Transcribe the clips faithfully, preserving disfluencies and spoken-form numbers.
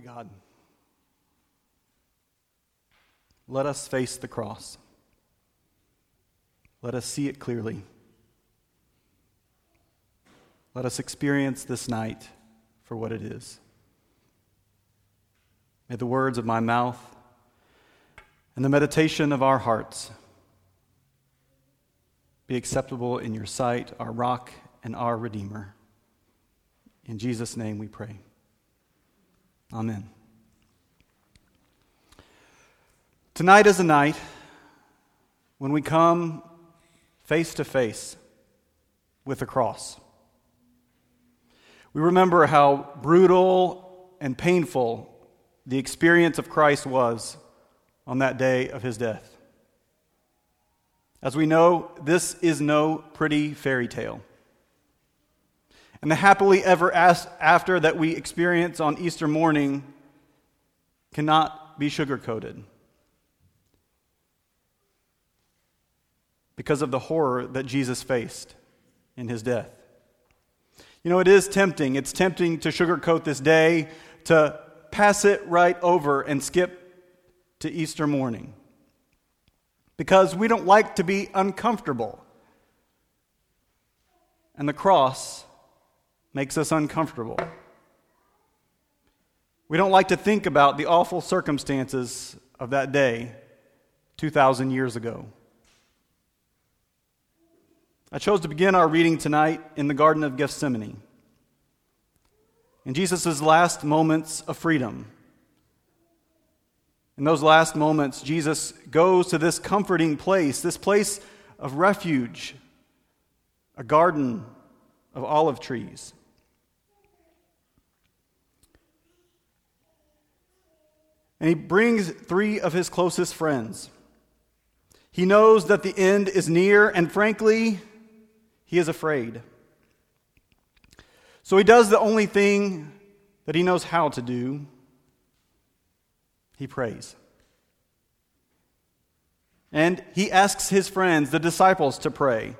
Holy God, let us face the cross. Let us see it clearly. Let us experience this night for what it is. May the words of my mouth and the meditation of our hearts be acceptable in your sight, our rock and our Redeemer. In Jesus' name we pray. Amen. Tonight is a night when we come face to face with the cross. We remember how brutal and painful the experience of Christ was on that day of his death. As we know, this is no pretty fairy tale. And the happily ever after that we experience on Easter morning cannot be sugar-coated because of the horror that Jesus faced in his death. You know, it is tempting. It's tempting to sugarcoat this day, to pass it right over and skip to Easter morning, because we don't like to be uncomfortable. And the cross makes us uncomfortable. We don't like to think about the awful circumstances of that day two thousand years ago. I chose to begin our reading tonight in the Garden of Gethsemane, in Jesus' last moments of freedom. In those last moments, Jesus goes to this comforting place, this place of refuge, a garden of olive trees. And he brings three of his closest friends. He knows that the end is near, and frankly, he is afraid. So he does the only thing that he knows how to do. He prays. And he asks his friends, the disciples, to pray.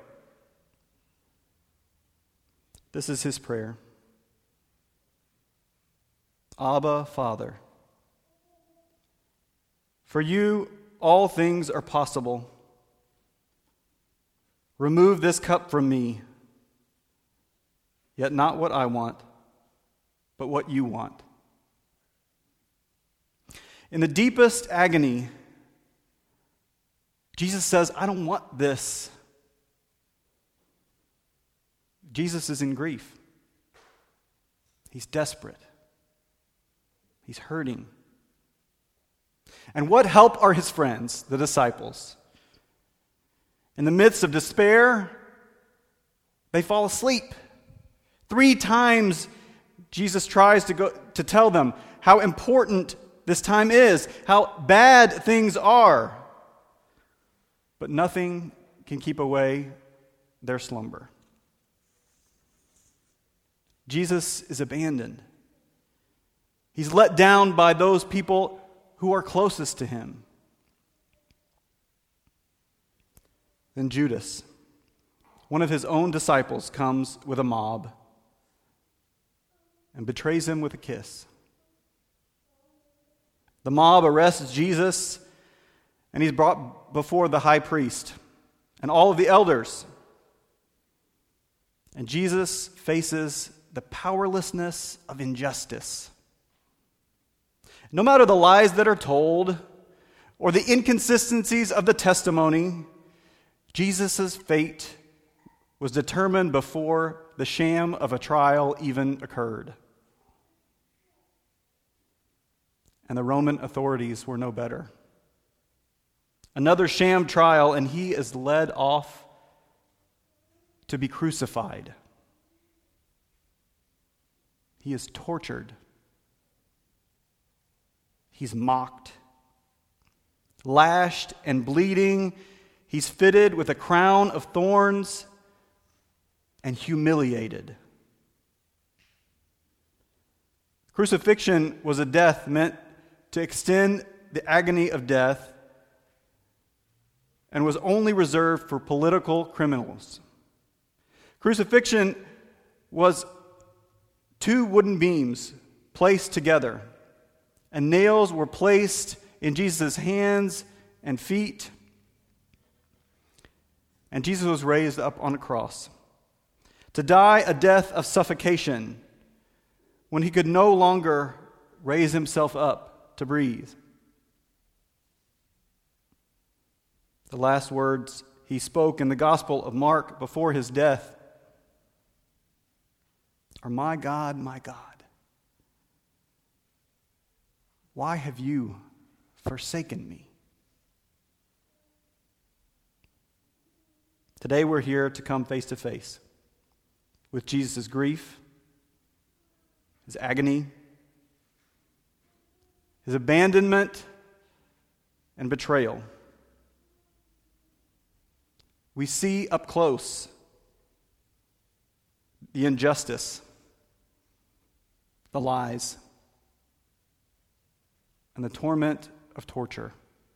This is his prayer. Abba, Father, for you all things are possible. Remove this cup from me, yet not what I want, but what you want. In the deepest agony, Jesus says, I don't want this. Jesus is in grief. He's desperate. He's hurting. And what help are his friends, the disciples? In the midst of despair, they fall asleep. Three times Jesus tries to go to tell them how important this time is, how bad things are. But nothing can keep away their slumber. Jesus is abandoned. He's let down by those people who are closest to him. Then Judas, one of his own disciples, comes with a mob and betrays him with a kiss. The mob arrests Jesus, and he's brought before the high priest and all of the elders. And Jesus faces the powerlessness of injustice. No matter the lies that are told or the inconsistencies of the testimony, Jesus' fate was determined before the sham of a trial even occurred. And the Roman authorities were no better. Another sham trial, and he is led off to be crucified. He is tortured. He's mocked, lashed and bleeding. He's fitted with a crown of thorns and humiliated. Crucifixion was a death meant to extend the agony of death and was only reserved for political criminals. Crucifixion was two wooden beams placed together and nails were placed in Jesus' hands and feet. And Jesus was raised up on a cross to die a death of suffocation when he could no longer raise himself up to breathe. The last words he spoke in the Gospel of Mark before his death are, "My God, my God, why have you forsaken me?" Today we're here to come face to face with Jesus' grief, his agony, his abandonment, and betrayal. We see up close the injustice, the lies, and the torment of torture.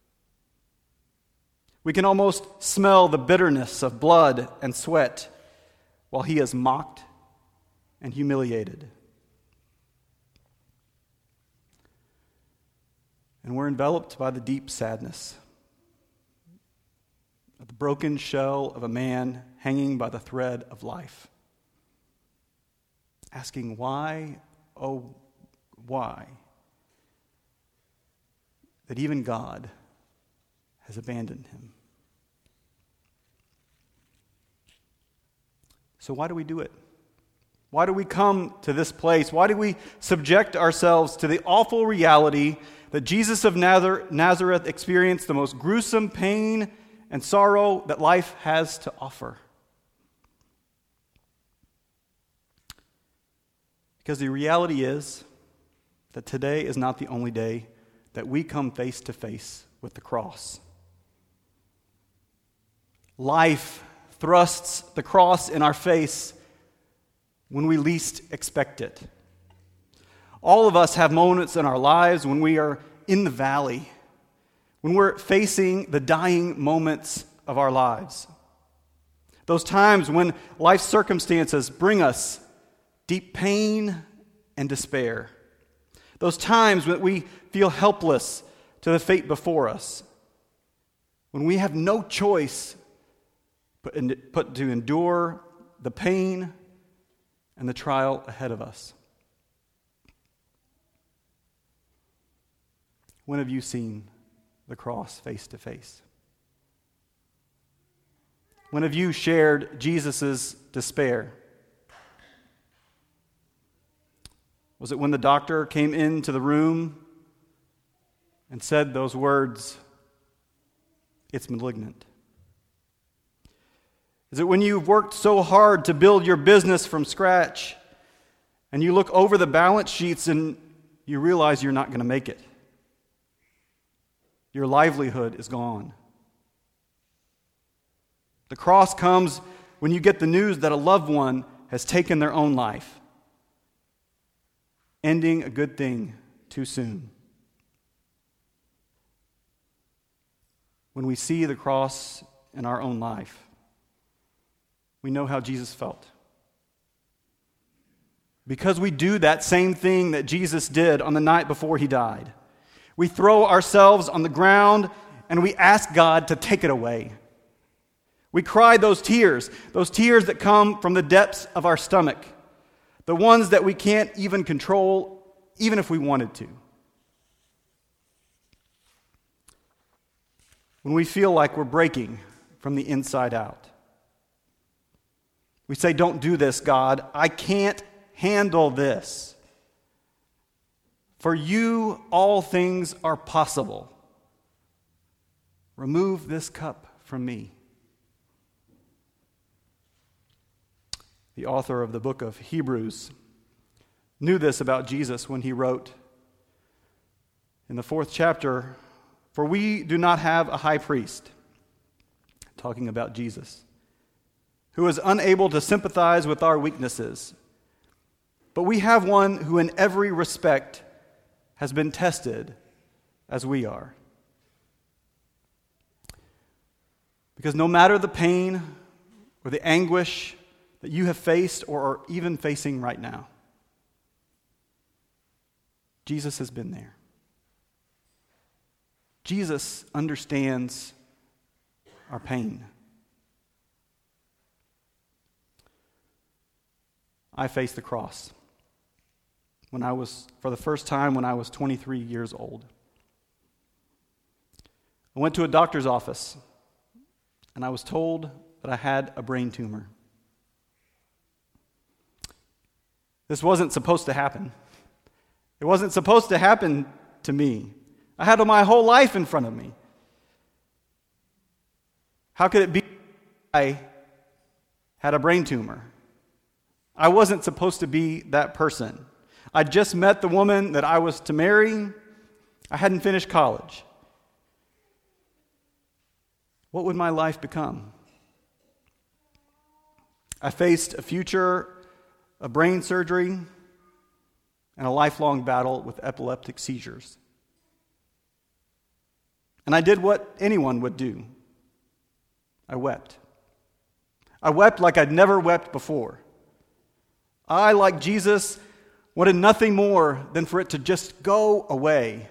We can almost smell the bitterness of blood and sweat while he is mocked and humiliated. And we're enveloped by the deep sadness of the broken shell of a man hanging by the thread of life, asking why, oh, why, that even God has abandoned him. So why do we do it? Why do we come to this place? Why do we subject ourselves to the awful reality that Jesus of Nazareth experienced the most gruesome pain and sorrow that life has to offer? Because the reality is that today is not the only day that we come face to face with the cross. Life thrusts the cross in our face when we least expect it. All of us have moments in our lives when we are in the valley, when we're facing the dying moments of our lives. Those times when life circumstances bring us deep pain and despair. Those times when we feel helpless to the fate before us. When we have no choice but, but to endure the pain and the trial ahead of us. When have you seen the cross face to face? When have you shared Jesus' despair? Was it when the doctor came into the room and said those words, "It's malignant"? Is it when you've worked so hard to build your business from scratch and you look over the balance sheets and you realize you're not going to make it? Your livelihood is gone. The cross comes when you get the news that a loved one has taken their own life, ending a good thing too soon. When we see the cross in our own life, we know how Jesus felt. Because we do that same thing that Jesus did on the night before he died. We throw ourselves on the ground and we ask God to take it away. We cry those tears, those tears that come from the depths of our stomach, the ones that we can't even control, even if we wanted to. When we feel like we're breaking from the inside out, we say, "Don't do this, God. I can't handle this. For you, all things are possible. Remove this cup from me." The author of the book of Hebrews knew this about Jesus when he wrote in the fourth chapter, "For we do not have a high priest," talking about Jesus, "who is unable to sympathize with our weaknesses, but we have one who in every respect has been tested as we are." Because no matter the pain or the anguish that you have faced or are even facing right now, Jesus has been there. Jesus understands our pain. I faced the cross when I was, for the first time, when I was twenty-three years old. I went to a doctor's office, and I was told that I had a brain tumor. This wasn't supposed to happen. It wasn't supposed to happen to me. I had my whole life in front of me. How could it be I had a brain tumor? I wasn't supposed to be that person. I just met the woman that I was to marry. I hadn't finished college. What would my life become? I faced a future of brain surgery and a lifelong battle with epileptic seizures. And I did what anyone would do. I wept. I wept like I'd never wept before. I, like Jesus, wanted nothing more than for it to just go away.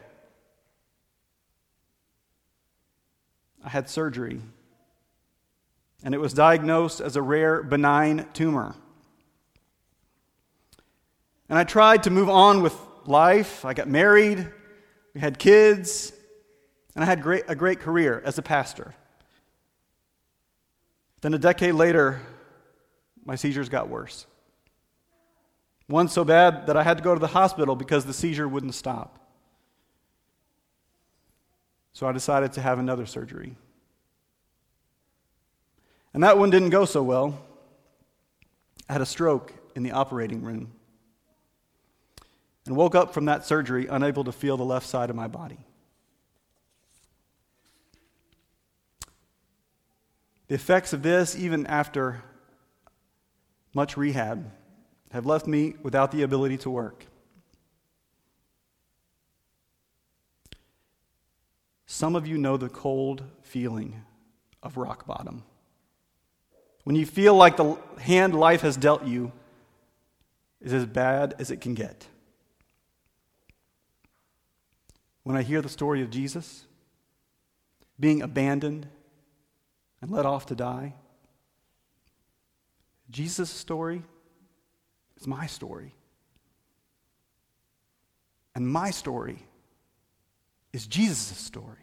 I had surgery, and it was diagnosed as a rare benign tumor. And I tried to move on with life. I got married, we had kids, and I had great, a great career as a pastor. Then a decade later, my seizures got worse. One so bad that I had to go to the hospital because the seizure wouldn't stop. So I decided to have another surgery. And that one didn't go so well. I had a stroke in the operating room and woke up from that surgery unable to feel the left side of my body. The effects of this, even after much rehab, have left me without the ability to work. Some of you know the cold feeling of rock bottom. When you feel like the hand life has dealt you is as bad as it can get. When I hear the story of Jesus being abandoned and led off to die, Jesus' story is my story. And my story is Jesus' story.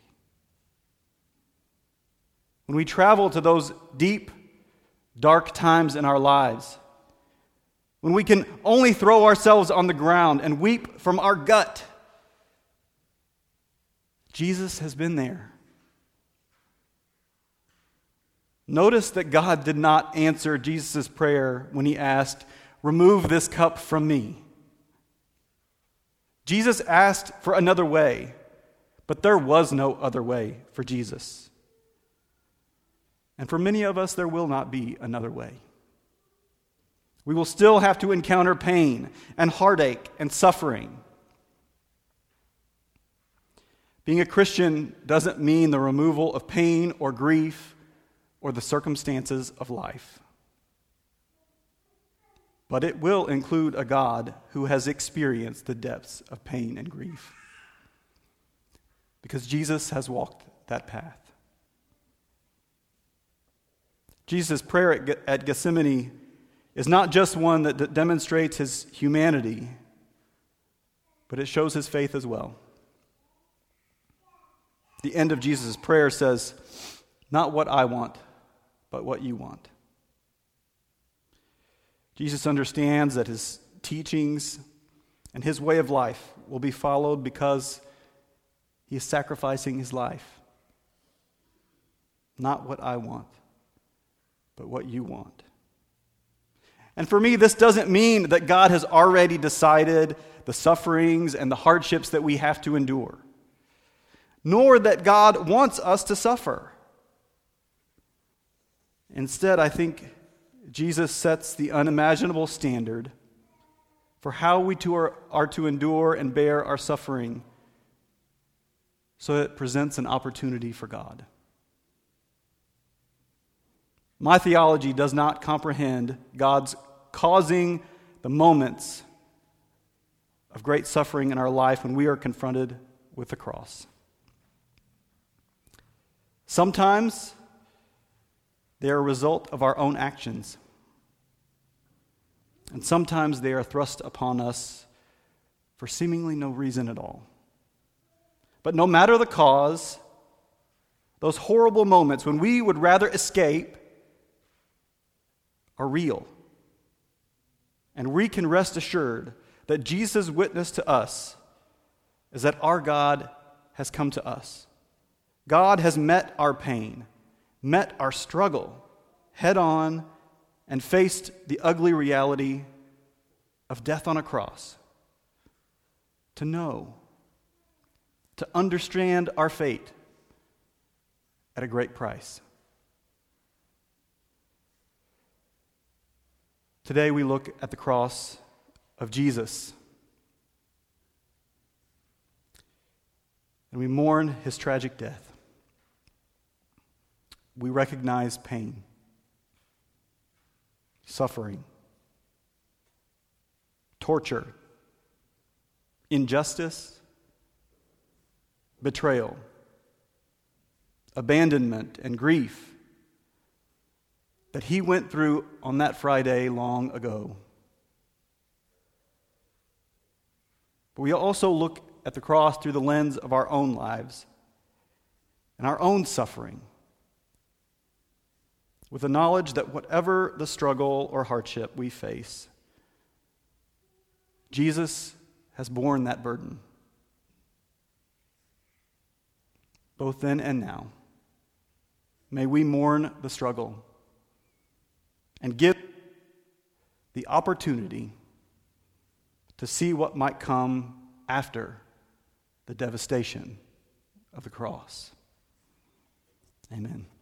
When we travel to those deep, dark times in our lives, when we can only throw ourselves on the ground and weep from our gut, Jesus has been there. Notice that God did not answer Jesus' prayer when he asked, "Remove this cup from me." Jesus asked for another way, but there was no other way for Jesus. And for many of us, there will not be another way. We will still have to encounter pain and heartache and suffering. Being a Christian doesn't mean the removal of pain or grief or the circumstances of life. But it will include a God who has experienced the depths of pain and grief. Because Jesus has walked that path. Jesus' prayer at Gethsemane is not just one that demonstrates his humanity, but it shows his faith as well. The end of Jesus' prayer says, "Not what I want, but what you want." Jesus understands that his teachings and his way of life will be followed because he is sacrificing his life. Not what I want, but what you want. And for me, this doesn't mean that God has already decided the sufferings and the hardships that we have to endure, nor that God wants us to suffer. Instead, I think Jesus sets the unimaginable standard for how we too are, are to endure and bear our suffering so that it presents an opportunity for God. My theology does not comprehend God's causing the moments of great suffering in our life when we are confronted with the cross. Sometimes they are a result of our own actions. And sometimes they are thrust upon us for seemingly no reason at all. But no matter the cause, those horrible moments when we would rather escape are real. And we can rest assured that Jesus' witness to us is that our God has come to us. God has met our pain, met our struggle head on, and faced the ugly reality of death on a cross. To know, to understand our fate at a great price. Today we look at the cross of Jesus. And we mourn his tragic death. We recognize pain, suffering, torture, injustice, betrayal, abandonment, and grief that he went through on that Friday long ago. But we also look at the cross through the lens of our own lives and our own suffering, with the knowledge that whatever the struggle or hardship we face, Jesus has borne that burden, both then and now. May we mourn the struggle and give the opportunity to see what might come after the devastation of the cross. Amen.